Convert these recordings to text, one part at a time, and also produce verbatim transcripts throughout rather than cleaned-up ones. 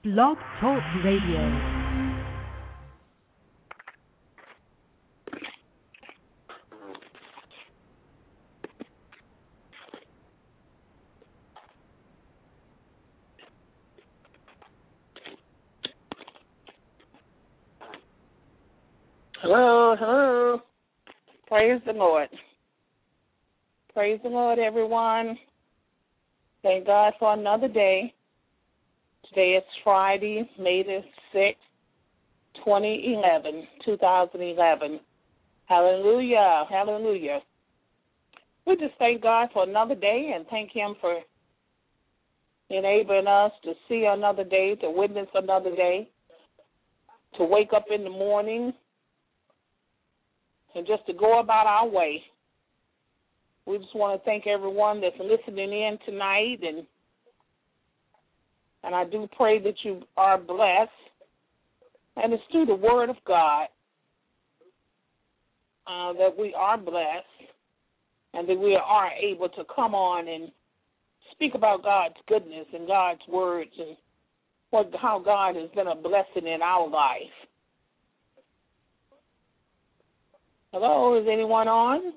Blog Talk Radio. Hello, hello. Praise the Lord. Praise the Lord, everyone. Thank God for another day. Today is Friday, May the sixth, twenty eleven, two thousand eleven. Hallelujah, hallelujah. We just thank God for another day and thank Him for enabling us to see another day, to witness another day, to wake up in the morning, and just to go about our way. We just want to thank everyone that's listening in tonight, and and I do pray that you are blessed. And it's through the Word of God uh, that we are blessed and that we are able to come on and speak about God's goodness and God's words and what how God has been a blessing in our life. Hello, is anyone on?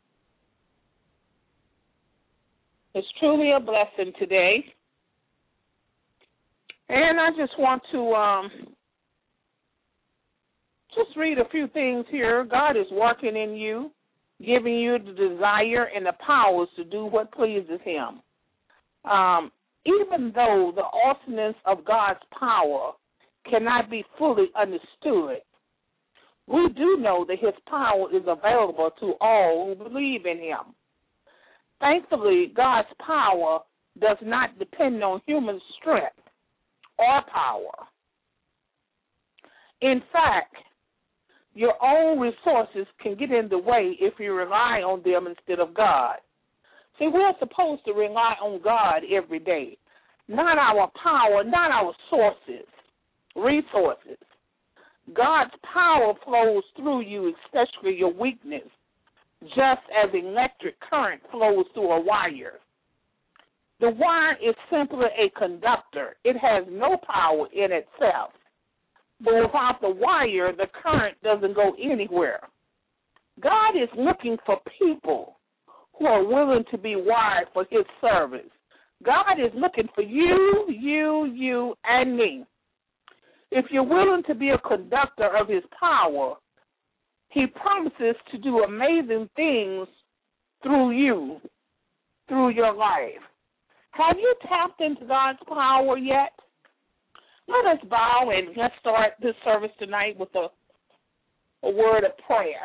It's truly a blessing today. And I just want to um, just read a few things here. God is working in you, giving you the desire and the powers to do what pleases Him. Um, even though the awesomeness of God's power cannot be fully understood, we do know that His power is available to all who believe in Him. Thankfully, God's power does not depend on human strength or power. In fact, your own resources can get in the way if you rely on them instead of God. See, we're supposed to rely on God every day, not our power, not our sources, resources. God's power flows through you, especially your weakness, just as electric current flows through a wire. The wire is simply a conductor. It has no power in itself. But without the wire, the current doesn't go anywhere. God is looking for people who are willing to be wired for His service. God is looking for you, you, you, and me. If you're willing to be a conductor of His power, He promises to do amazing things through you, through your life. Have you tapped into God's power yet? Let us bow and let's start this service tonight with a, a word of prayer.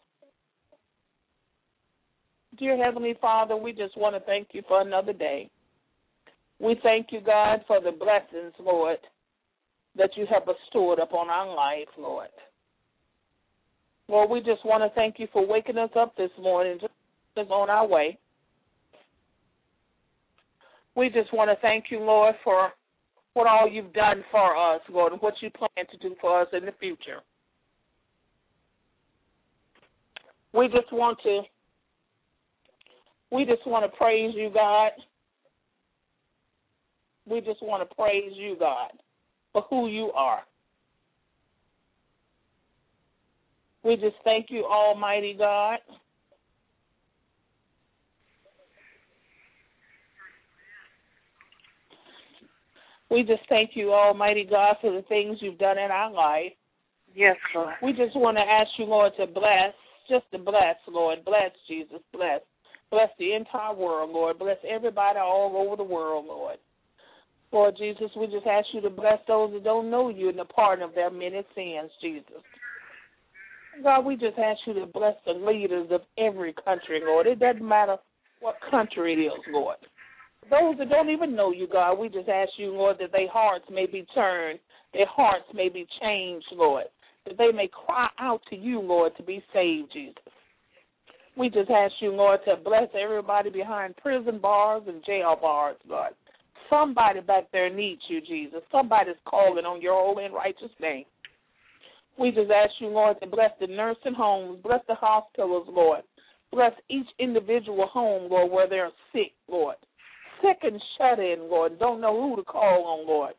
Dear Heavenly Father, we just want to thank you for another day. We thank you, God, for the blessings, Lord, that you have bestowed upon our life, Lord. Lord, we just want to thank you for waking us up this morning, just on our way. We just want to thank you, Lord, for what all you've done for us, Lord, and what you plan to do for us in the future. We just want to, we just want to praise you, God. We just want to praise you, God, for who you are. We just thank you, Almighty God. We just thank you, Almighty God, for the things you've done in our life. Yes, Lord. We just want to ask you, Lord, to bless, just to bless, Lord. Bless, Jesus, bless. Bless the entire world, Lord. Bless everybody all over the world, Lord. Lord Jesus, we just ask you to bless those that don't know you and the pardon of their many sins, Jesus. God, we just ask you to bless the leaders of every country, Lord. It doesn't matter what country it is, Lord. Those that don't even know you, God, we just ask you, Lord, that their hearts may be turned, their hearts may be changed, Lord, that they may cry out to you, Lord, to be saved, Jesus. We just ask you, Lord, to bless everybody behind prison bars and jail bars, Lord. Somebody back there needs you, Jesus. Somebody's calling on your holy and righteous name. We just ask you, Lord, to bless the nursing homes, bless the hospitals, Lord. Bless each individual home, Lord, where they're sick, Lord. Sick and shut in, Lord. Don't know who to call on, Lord.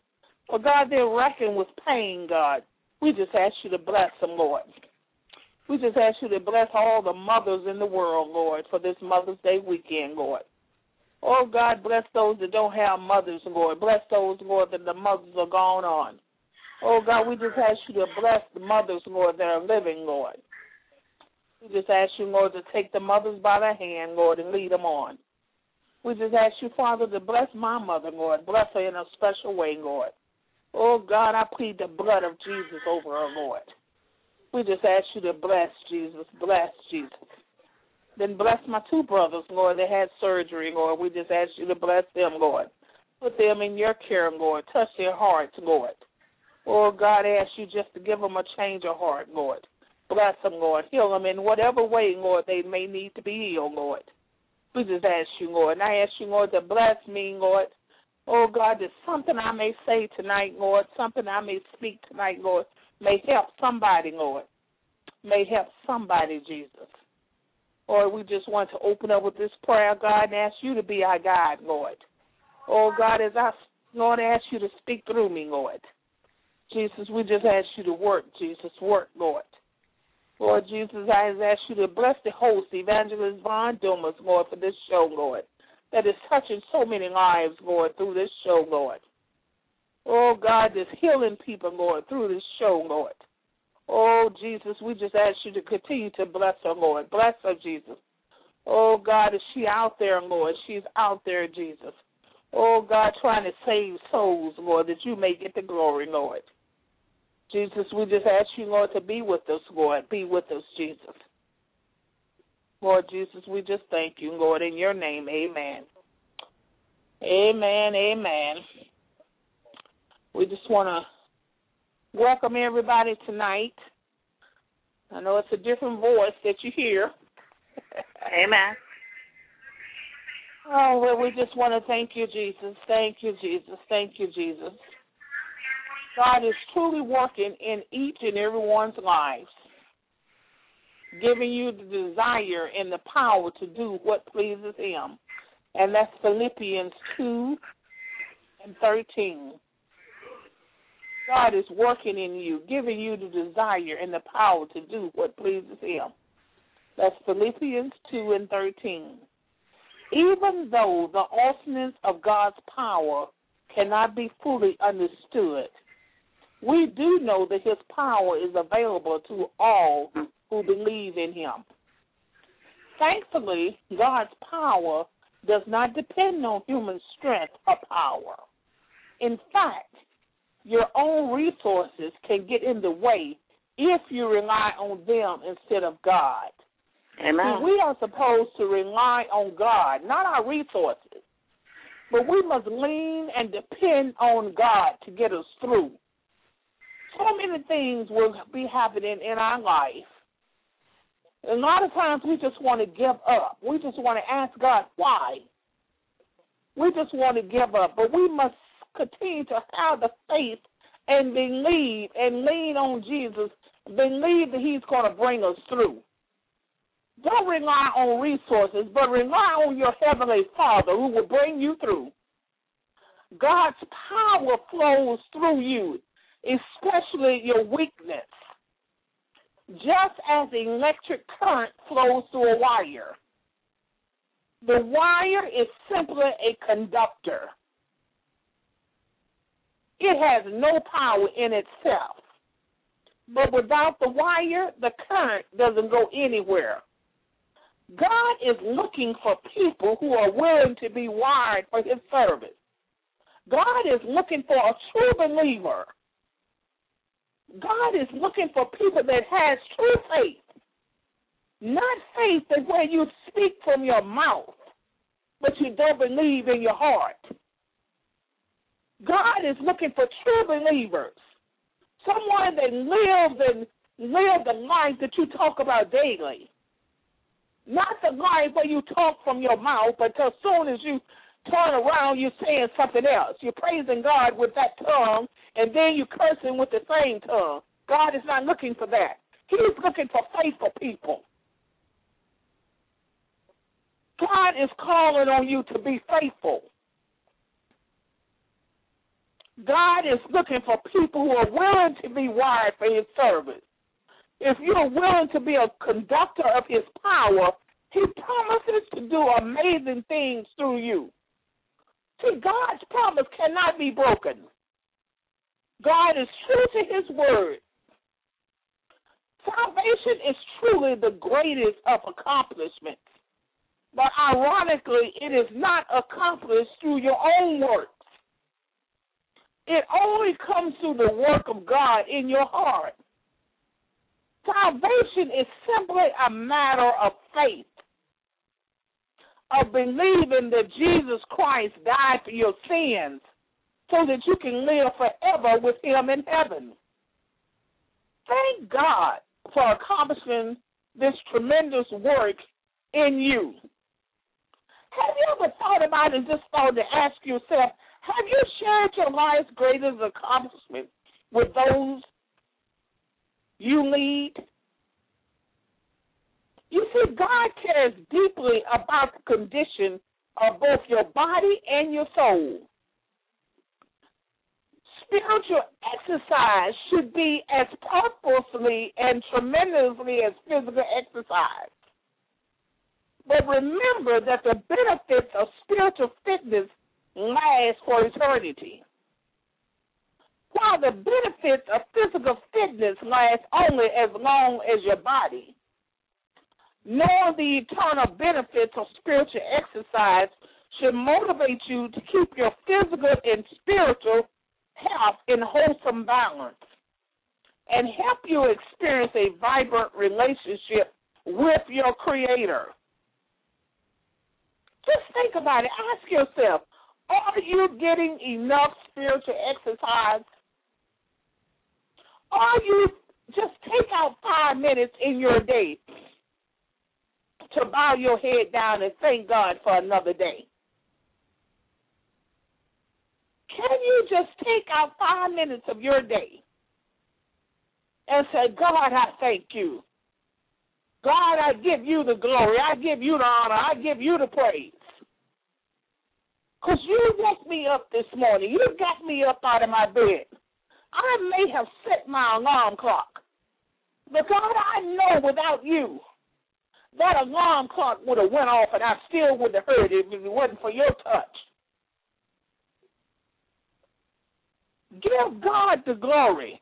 Or, God, they're reckoning with pain, God. We just ask you to bless them, Lord. We just ask you to bless all the mothers in the world, Lord, for this Mother's Day weekend, Lord. Oh, God, bless those that don't have mothers, Lord. Bless those, Lord, that the mothers are gone on. Oh, God, we just ask you to bless the mothers, Lord, that are living, Lord. We just ask you, Lord, to take the mothers by the hand, Lord, and lead them on. We just ask you, Father, to bless my mother, Lord. Bless her in a special way, Lord. Oh, God, I plead the blood of Jesus over her, Lord. We just ask you to bless Jesus, bless Jesus. Then bless my two brothers, Lord, that had surgery, Lord. We just ask you to bless them, Lord. Put them in your care, Lord. Touch their hearts, Lord. Oh, God, I ask you just to give them a change of heart, Lord. Bless them, Lord. Heal them in whatever way, Lord, they may need to be healed, Lord. We just ask you, Lord. And I ask you, Lord, to bless me, Lord. Oh, God, there's something I may say tonight, Lord, something I may speak tonight, Lord, may help somebody, Lord. May help somebody, Jesus. Lord, we just want to open up with this prayer, God, and ask you to be our guide, Lord. Oh, God, as I, Lord, ask you to speak through me, Lord. Jesus, we just ask you to work, Jesus, work, Lord. Lord Jesus, I ask you to bless the host, Evangelist Von Dumas, Lord, for this show, Lord, that is touching so many lives, Lord, through this show, Lord. Oh, God, that's healing people, Lord, through this show, Lord. Oh, Jesus, we just ask you to continue to bless her, Lord. Bless her, Jesus. Oh, God, is she out there, Lord? She's out there, Jesus. Oh, God, trying to save souls, Lord, that you may get the glory, Lord. Jesus, we just ask you, Lord, to be with us, Lord. Be with us, Jesus. Lord Jesus, we just thank you, Lord, in your name, amen. Amen, amen. We just want to welcome everybody tonight. I know it's a different voice that you hear. Amen. Oh, well, we just want to thank you, Jesus. Thank you, Jesus. Thank you, Jesus. God is truly working in each and everyone's lives, giving you the desire and the power to do what pleases him. And that's Philippians two and thirteen. God is working in you, giving you the desire and the power to do what pleases him. That's Philippians two and thirteen. Even though the awesomeness of God's power cannot be fully understood, we do know that his power is available to all who believe in him. Thankfully, God's power does not depend on human strength or power. In fact, your own resources can get in the way if you rely on them instead of God. Amen. See, we are supposed to rely on God, not our resources, but we must lean and depend on God to get us through. So many things will be happening in our life. A lot of times we just want to give up. We just want to ask God why. We just want to give up. But we must continue to have the faith and believe and lean on Jesus, believe that he's going to bring us through. Don't rely on resources, but rely on your heavenly Father who will bring you through. God's power flows through you, especially your weakness, just as electric current flows through a wire. The wire is simply a conductor. It has no power in itself. But without the wire, the current doesn't go anywhere. God is looking for people who are willing to be wired for his service. God is looking for a true believer. God is looking for people that has true faith. Not faith that where you speak from your mouth, but you don't believe in your heart. God is looking for true believers. Someone that lives and lives the life that you talk about daily. Not the life where you talk from your mouth, but as soon as you turn around, you're saying something else. You're praising God with that tongue, and then you're cursing with the same tongue. God is not looking for that. He's looking for faithful people. God is calling on you to be faithful. God is looking for people who are willing to be wired for his service. If you're willing to be a conductor of his power, he promises to do amazing things through you. See, God's promise cannot be broken. God is true to his word. Salvation is truly the greatest of accomplishments. But ironically, it is not accomplished through your own works. It only comes through the work of God in your heart. Salvation is simply a matter of faith, of believing that Jesus Christ died for your sins so that you can live forever with him in heaven. Thank God for accomplishing this tremendous work in you. Have you ever thought about it and just thought to ask yourself, have you shared your life's greatest accomplishment with those you lead? You see, God cares deeply about the condition of both your body and your soul. Spiritual exercise should be as purposely and tremendously as physical exercise. But remember that the benefits of spiritual fitness last for eternity, while the benefits of physical fitness last only as long as your body. Knowing the eternal benefits of spiritual exercise should motivate you to keep your physical and spiritual health in wholesome balance and help you experience a vibrant relationship with your Creator. Just think about it. Ask yourself, are you getting enough spiritual exercise? Are you just take out five minutes in your day to bow your head down and thank God for another day? Can you just take out five minutes of your day and say, God, I thank you. God, I give you the glory. I give you the honor. I give you the praise. Because you woke me up this morning. You got me up out of my bed. I may have set my alarm clock. But God, I know without you, that alarm clock would have went off and I still would have heard it if it wasn't for your touch. Give God the glory.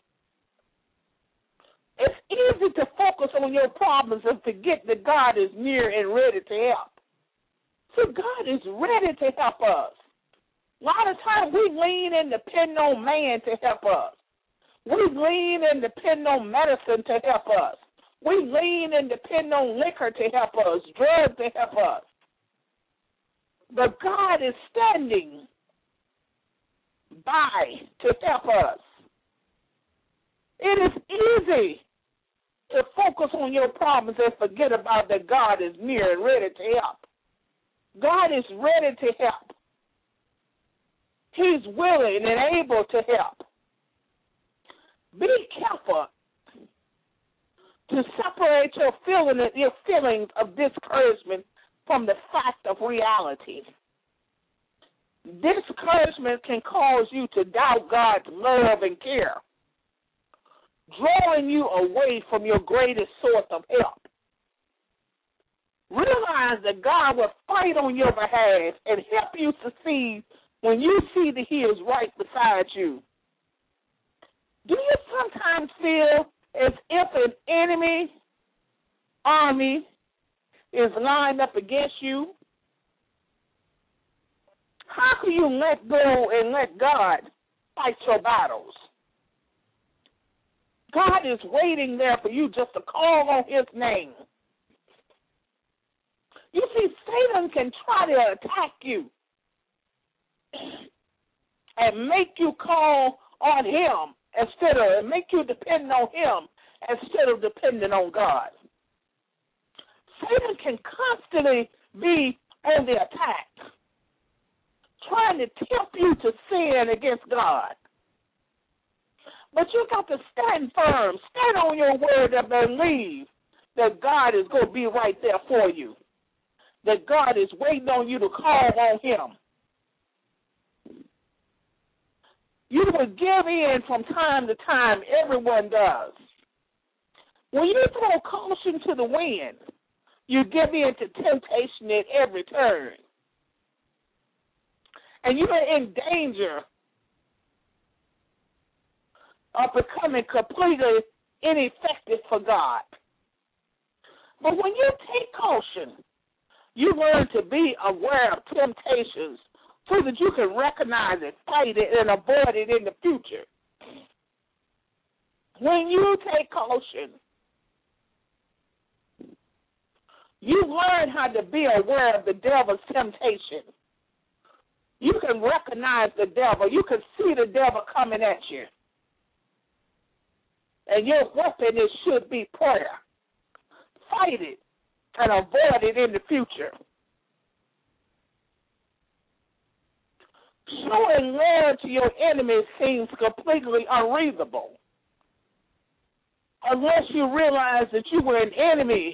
It's easy to focus on your problems and forget that God is near and ready to help. So God is ready to help us. A lot of times we lean and depend on man to help us. We lean and depend on medicine to help us. We lean and depend on liquor to help us, drugs to help us. But God is standing by to help us. It is easy to focus on your problems and forget about that God is near and ready to help. God is ready to help. He's willing and able to help. Be careful to separate your feeling, your feelings of discouragement from the fact of reality. Discouragement can cause you to doubt God's love and care, drawing you away from your greatest source of help. Realize that God will fight on your behalf and help you succeed when you see that he is right beside you. Do you sometimes feel as if an enemy army is lined up against you? How can you let go and let God fight your battles? God is waiting there for you just to call on his name. You see, Satan can try to attack you and make you call on him instead of, make you depend on him instead of depending on God. Satan can constantly be on the attack, trying to tempt you to sin against God. But you got to stand firm, stand on your word and believe that God is going to be right there for you, that God is waiting on you to call on him. You will give in from time to time. Everyone does. When you throw caution to the wind, you give in to temptation at every turn. And you are in danger of becoming completely ineffective for God. But when you take caution, you learn to be aware of temptations so that you can recognize it, fight it, and avoid it in the future. When you take caution, you learn how to be aware of the devil's temptation. You can recognize the devil. You can see the devil coming at you. And your weapon is, should be prayer. Fight it and avoid it in the future. Showing love to your enemies seems completely unreasonable unless you realize that you were an enemy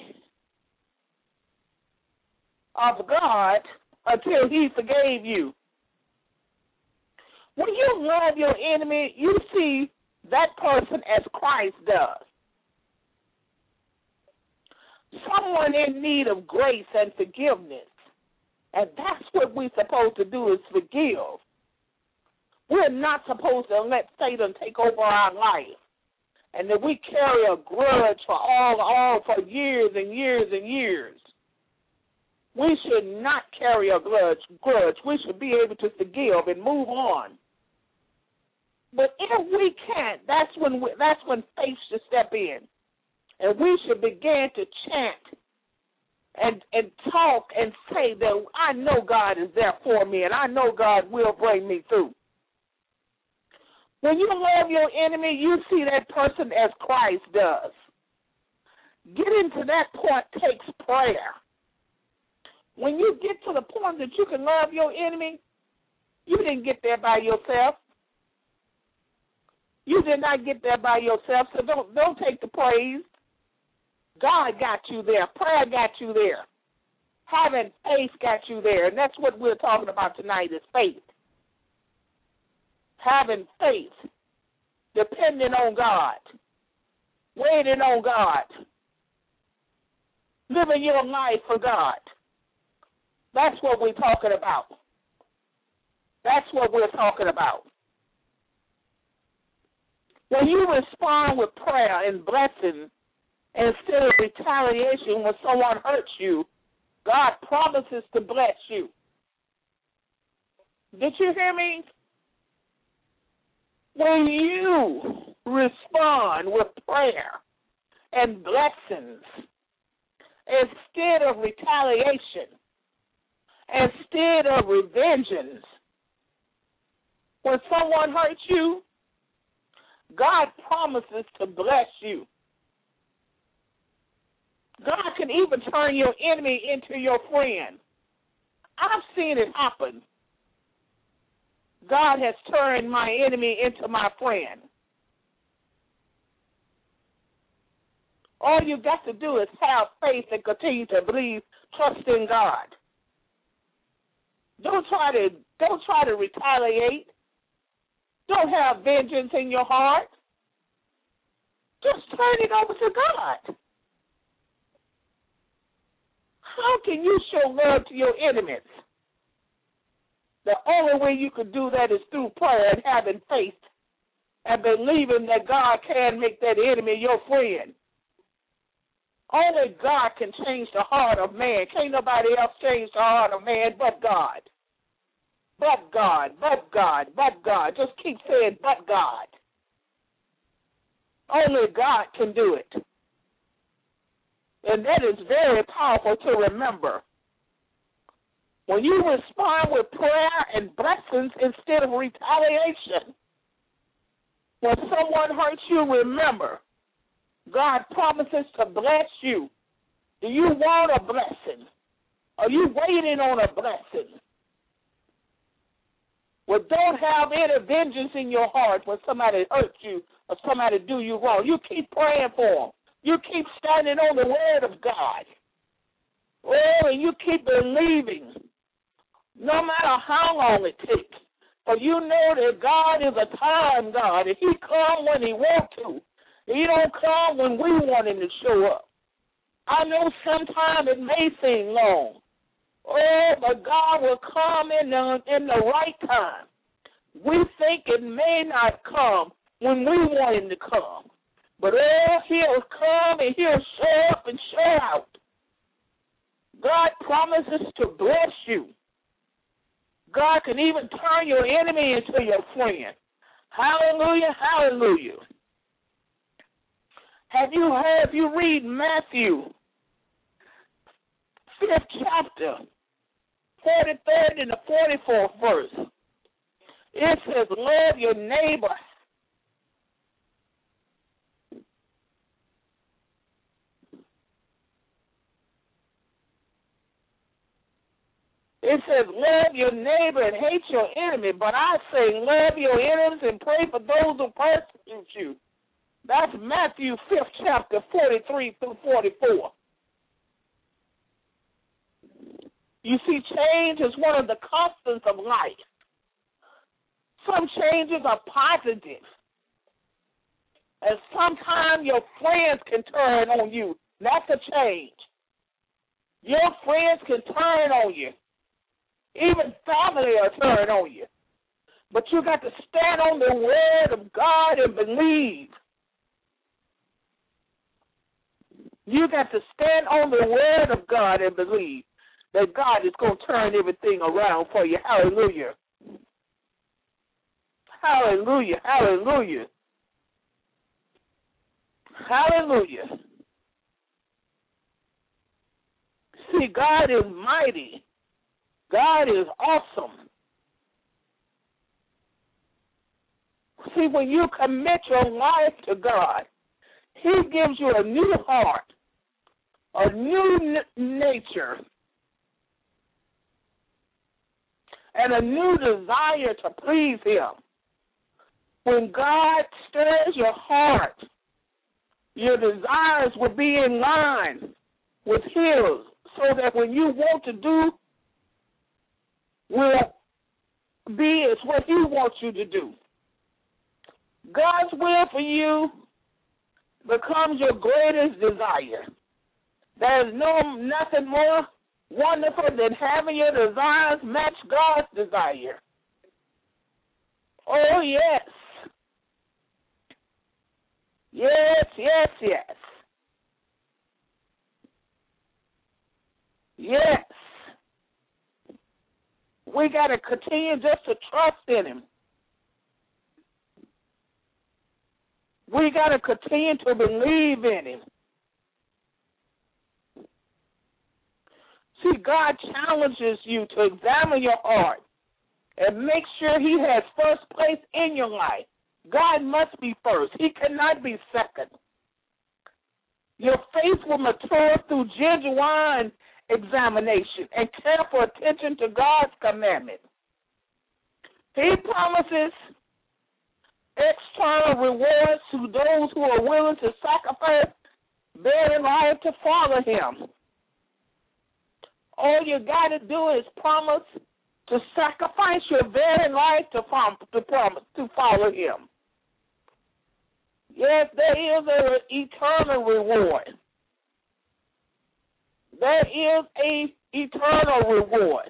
of God until he forgave you. When you love your enemy, you see that person as Christ does. Someone in need of grace and forgiveness. And that's what we're supposed to do, is forgive. We're not supposed to let Satan take over our life and that we carry a grudge for all, all for years and years and years. We should not carry a grudge. grudge. We should be able to forgive and move on. But if we can't, that's when we, that's when faith should step in. And we should begin to chant and, and talk and say that I know God is there for me and I know God will bring me through. When you love your enemy, you see that person as Christ does. Getting to that point takes prayer. When you get to the point that you can love your enemy, you didn't get there by yourself. You did not get there by yourself, so don't don't take the praise. God got you there. Prayer got you there. Having faith got you there, and that's what we're talking about tonight is faith. Having faith, depending on God, waiting on God, living your life for God. That's what we're talking about. That's what we're talking about. When you respond with prayer and blessing instead of retaliation when someone hurts you, God promises to bless you. Did you hear me? When you respond with prayer and blessings instead of retaliation, instead of revengeance, when someone hurts you, God promises to bless you. God can even turn your enemy into your friend. I've seen it happen. God has turned my enemy into my friend. All you got to do is have faith and continue to believe, trust in God. Don't try to don't try to retaliate. Don't have vengeance in your heart. Just turn it over to God. How can you show love to your enemies? The only way you could do that is through prayer and having faith and believing that God can make that enemy your friend. Only God can change the heart of man. Can't nobody else change the heart of man but God. But God, but God, but God. Just keep saying, but God. Only God can do it. And that is very powerful to remember. When you respond with prayer and blessings instead of retaliation, when someone hurts you, remember, God promises to bless you. Do you want a blessing? Are you waiting on a blessing? Well, don't have any vengeance in your heart when somebody hurts you or somebody do you wrong. You keep praying for them. You keep standing on the word of God. Oh, and you keep believing. No matter how long it takes, For you know that God is a time God, and he come when he wants to. He don't come when we want him to show up. I know sometimes it may seem long. Oh, but God will come in the, in the right time. We think it may not come when we want him to come. But oh, he'll come and he'll show up and show out. God promises to bless you. God can even turn your enemy into your friend. Hallelujah, hallelujah. Have you heard, if you read Matthew, fifth chapter, forty-third and the forty-fourth verse, it says, love your neighbor. It says, love your neighbor and hate your enemy. But I say, love your enemies and pray for those who persecute you. That's Matthew fifth chapter, forty-three through forty-four. You see, change is one of the constants of life. Some changes are positive. And sometimes your friends can turn on you. That's a change. Your friends can turn on you. Even family will turn on you. But you got to stand on the word of God and believe. You got to stand on the word of God and believe that God is going to turn everything around for you. Hallelujah. Hallelujah. Hallelujah. Hallelujah. See, God is mighty. God is awesome. See, when you commit your life to God, he gives you a new heart, a new n- nature, and a new desire to please him. When God stirs your heart, your desires will be in line with his, so that when you want to do will be is what he wants you to do. God's will for you becomes your greatest desire. There is no nothing more wonderful than having your desires match God's desire. Oh, yes. Yes, yes, yes. Yes. We got to continue just to trust in him. We got to continue to believe in him. See, God challenges you to examine your heart and make sure he has first place in your life. God must be first. He cannot be second. Your faith will mature through genuine examination and careful attention to God's commandment. He promises external rewards to those who are willing to sacrifice their life to follow him. All you got to do is promise to sacrifice your very life to, to, promise, to follow him. Yes, there is an eternal reward. There is a eternal reward.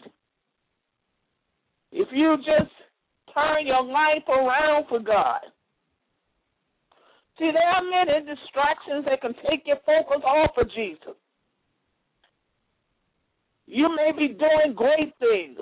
If you just turn your life around for God. See, there are many distractions that can take your focus off of Jesus. You may be doing great things,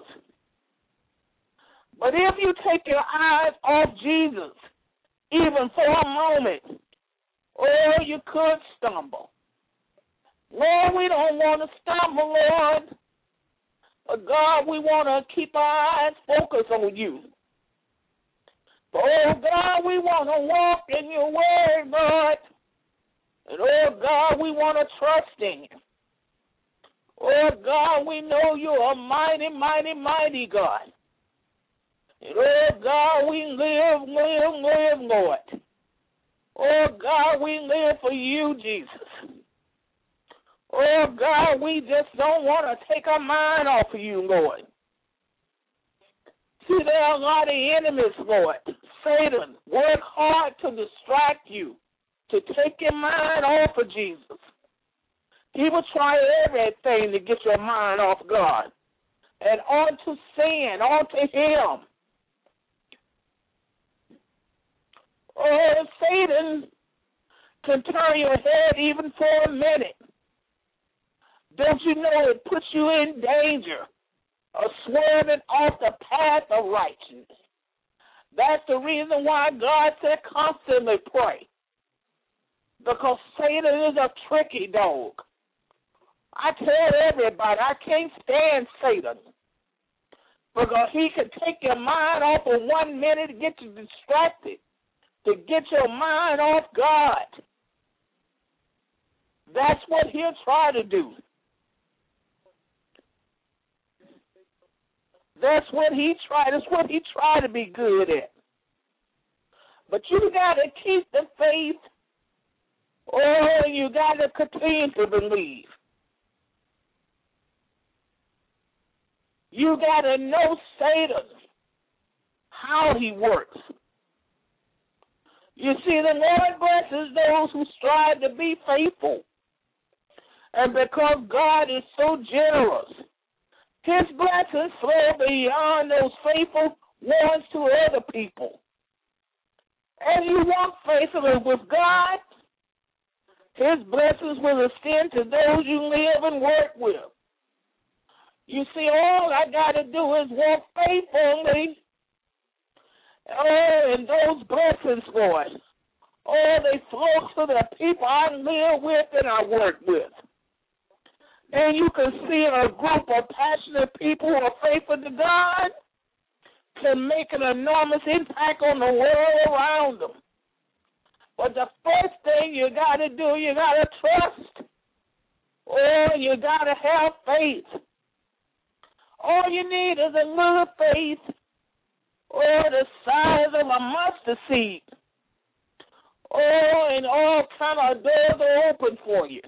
but if you take your eyes off Jesus, even for a moment, or you could stumble. Lord, we don't want to stumble, Lord. But God, we want to keep our eyes focused on you. But, oh, God, we want to walk in your word, Lord. And, oh, God, we want to trust in you. Oh, God, we know you're a mighty, mighty, mighty God. And, oh, God, we live, live, live, Lord. Oh, God, we live for you, Jesus. Oh, God, we just don't want to take our mind off of you, Lord. See, there are a lot of enemies, Lord. Satan, work hard to distract you, to take your mind off of Jesus. He will try everything to get your mind off God and onto sin, onto him. Oh, Satan can turn your head even for a minute. Don't you know it puts you in danger of swerving off the path of righteousness? That's the reason why God said constantly pray. Because Satan is a tricky dog. I tell everybody, I can't stand Satan. Because he can take your mind off for one minute to get you distracted, to get your mind off God. That's what he'll try to do. That's what he tried. That's what he tried to be good at. But you got to keep the faith. Oh, you got to continue to believe. You got to know Satan, how he works. You see, the Lord blesses those who strive to be faithful. And because God is so generous, his blessings flow beyond those faithful ones to other people. And you walk faithfully with God, his blessings will extend to those you live and work with. You see, all I got to do is walk faithfully. Oh, and those blessings, Lord, oh, they flow to the people I live with and I work with. And you can see a group of passionate people who are faithful to God can make an enormous impact on the world around them. But the first thing you got to do, you got to trust. Oh, you got to have faith. All you need is a little faith, or the size of a mustard seed. Oh, and all kind of doors are open for you.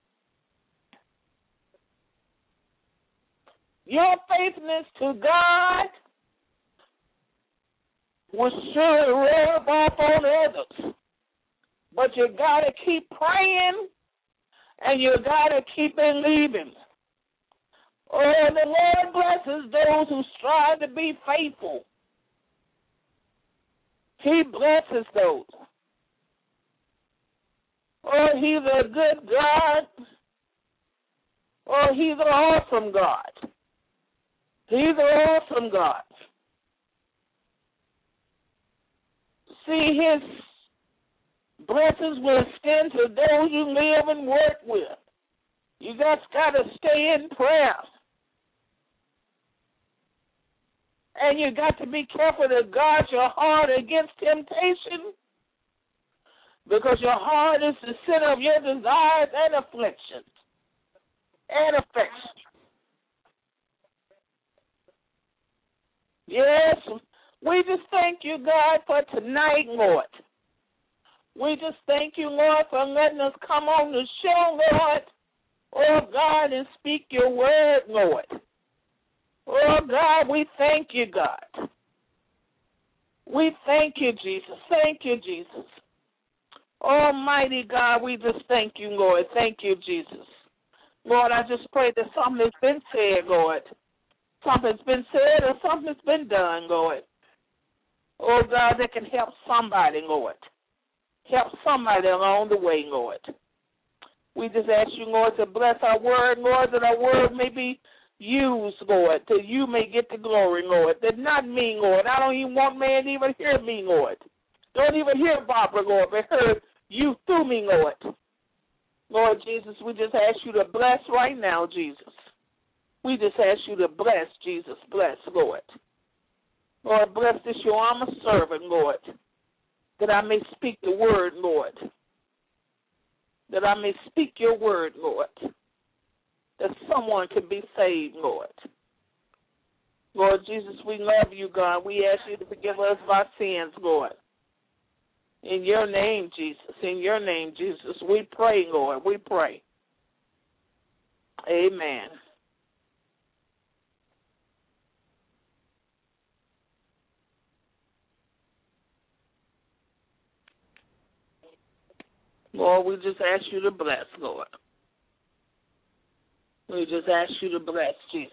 Your faithfulness to God will surely rub off on others. But you got to keep praying, and you got to keep believing. Oh, the Lord blesses those who strive to be faithful. He blesses those. Oh, he's a good God. Oh, he's an awesome God. He's an awesome God. See, his blessings will extend to those you live and work with. You just got to stay in prayer. And you got to be careful to guard your heart against temptation, because your heart is the center of your desires and afflictions and affections. Yes, we just thank you, God, for tonight, Lord. We just thank you, Lord, for letting us come on the show, Lord. Oh, God, and speak your word, Lord. Oh, God, we thank you, God. We thank you, Jesus. Thank you, Jesus. Almighty God, we just thank you, Lord. Thank you, Jesus. Lord, I just pray that something has been said, Lord. Something's been said or something's been done, Lord. Oh, God, that can help somebody, Lord. Help somebody along the way, Lord. We just ask you, Lord, to bless our word, Lord, that our word may be used, Lord, till you may get the glory, Lord. That not me, Lord. I don't even want man to even hear me, Lord. Don't even hear Barbara, Lord, but hear you through me, Lord. Lord Jesus, we just ask you to bless right now, Jesus. We just ask you to bless, Jesus. Bless, Lord. Lord, bless this your armor servant, Lord, that I may speak the word, Lord. That I may speak your word, Lord. That someone can be saved, Lord. Lord Jesus, we love you, God. We ask you to forgive us of our sins, Lord. In your name, Jesus. In your name, Jesus. We pray, Lord. We pray. Amen. Lord, we just ask you to bless, Lord. We just ask you to bless, Jesus.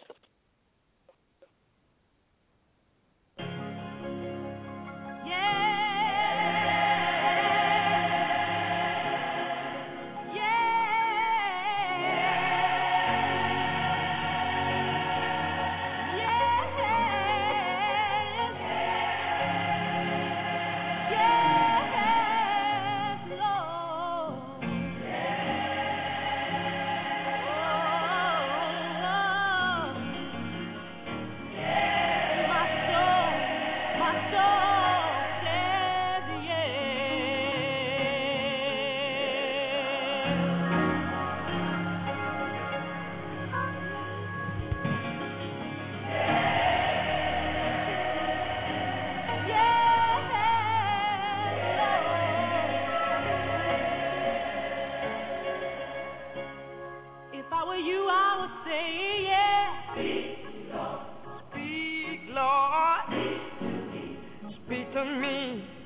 Speak, Lord. Speak to me.